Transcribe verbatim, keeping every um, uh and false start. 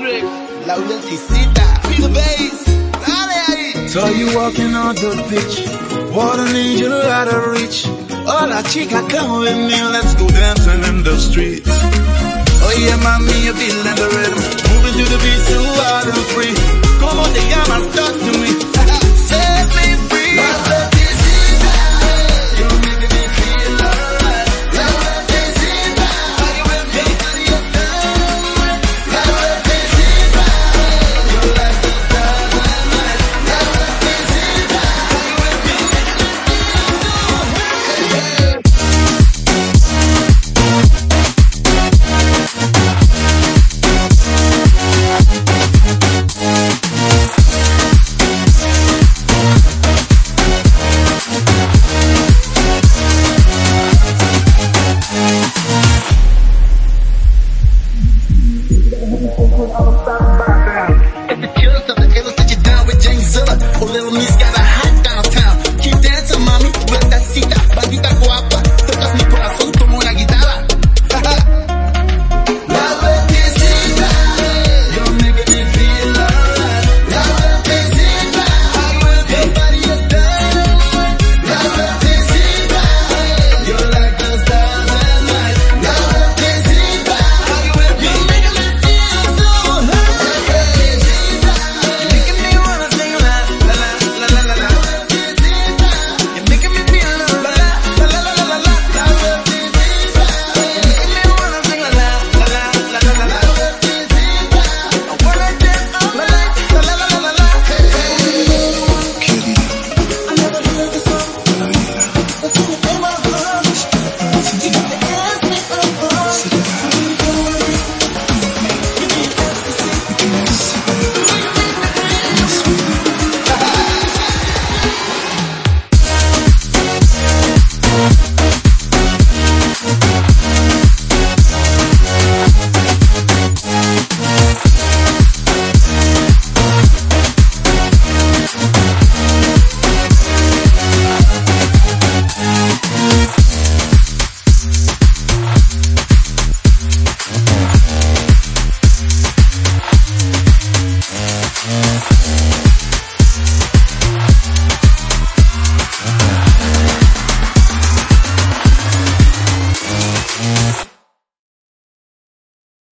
Hendrix, la audiencita, Peter Bass, dale ahí. So you walking on the beach, what an angel out of reach. Hola chica, come with me, let's go dancing in the streets. Oh yeah, mami, you're feeling the rhythm, moving to the beat so wild and free. Como te llamas, talk to me, set me free.